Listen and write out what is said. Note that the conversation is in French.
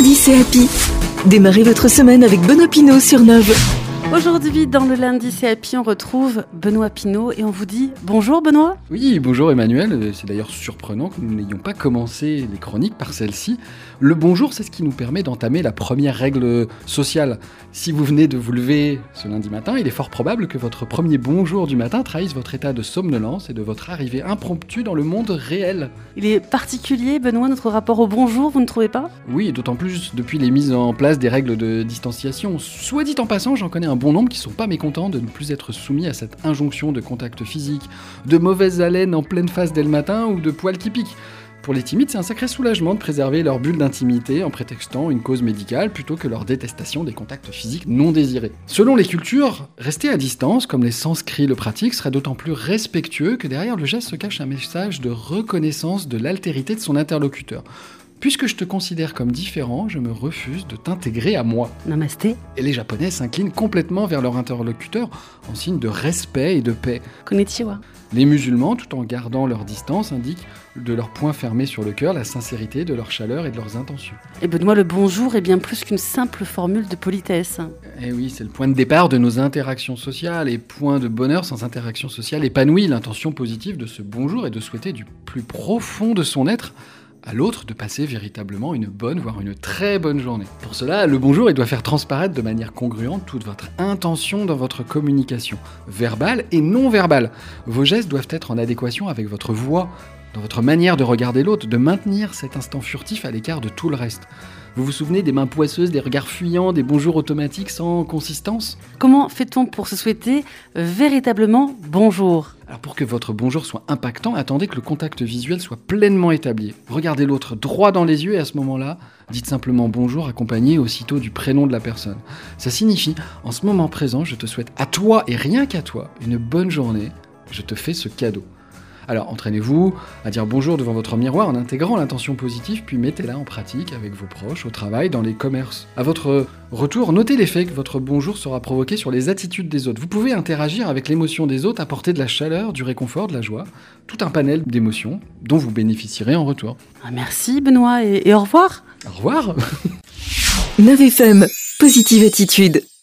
lundi, c'est Happy. Démarrez votre semaine avec Benoît Pinault sur Nove. Aujourd'hui, dans le lundi, c'est Happy, on retrouve Benoît Pinault et on vous dit bonjour Benoît. Oui, bonjour Emmanuel. C'est d'ailleurs surprenant que nous n'ayons pas commencé les chroniques par celle-ci. Le bonjour, c'est ce qui nous permet d'entamer la première règle sociale. Si vous venez de vous lever ce lundi matin, il est fort probable que votre premier bonjour du matin trahisse votre état de somnolence et de votre arrivée impromptue dans le monde réel. Il est particulier, Benoît, notre rapport au bonjour, vous ne trouvez pas ? Oui, d'autant plus depuis les mises en place des règles de distanciation. Soit dit en passant, j'en connais un bon nombre qui sont pas mécontents de ne plus être soumis à cette injonction de contact physique, de mauvaise haleine en pleine face dès le matin ou de poils qui piquent. Pour les timides, c'est un sacré soulagement de préserver leur bulle d'intimité en prétextant une cause médicale plutôt que leur détestation des contacts physiques non désirés. Selon les cultures, rester à distance, comme les sanskrits le pratiquent, serait d'autant plus respectueux que derrière le geste se cache un message de reconnaissance de l'altérité de son interlocuteur. Puisque je te considère comme différent, je me refuse de t'intégrer à moi. Namasté. Et les Japonais s'inclinent complètement vers leur interlocuteur en signe de respect et de paix. Konnichiwa. Les musulmans, tout en gardant leur distance, indiquent de leur poing fermé sur le cœur la sincérité de leur chaleur et de leurs intentions. Et Benoît, le bonjour est bien plus qu'une simple formule de politesse. Eh oui, c'est le point de départ de nos interactions sociales, et point de bonheur sans interaction sociale épanouie. L'intention positive de ce bonjour est de souhaiter du plus profond de son être à l'autre de passer véritablement une bonne, voire une très bonne journée. Pour cela, le bonjour, il doit faire transparaître de manière congruente toute votre intention dans votre communication, verbale et non verbale. Vos gestes doivent être en adéquation avec votre voix, dans votre manière de regarder l'autre, de maintenir cet instant furtif à l'écart de tout le reste. Vous vous souvenez des mains poisseuses, des regards fuyants, des bonjours automatiques sans consistance ? Comment fait-on pour se souhaiter véritablement bonjour ? Alors pour que votre bonjour soit impactant, attendez que le contact visuel soit pleinement établi. Regardez l'autre droit dans les yeux et à ce moment-là, dites simplement bonjour accompagné aussitôt du prénom de la personne. Ça signifie, en ce moment présent, je te souhaite à toi et rien qu'à toi une bonne journée, je te fais ce cadeau. Alors entraînez-vous à dire bonjour devant votre miroir en intégrant l'intention positive, puis mettez-la en pratique avec vos proches, au travail, dans les commerces. À votre retour, notez l'effet que votre bonjour sera provoqué sur les attitudes des autres. Vous pouvez interagir avec l'émotion des autres, apporter de la chaleur, du réconfort, de la joie, tout un panel d'émotions dont vous bénéficierez en retour. Merci Benoît et au revoir. Au revoir. Nove FM, positive attitude.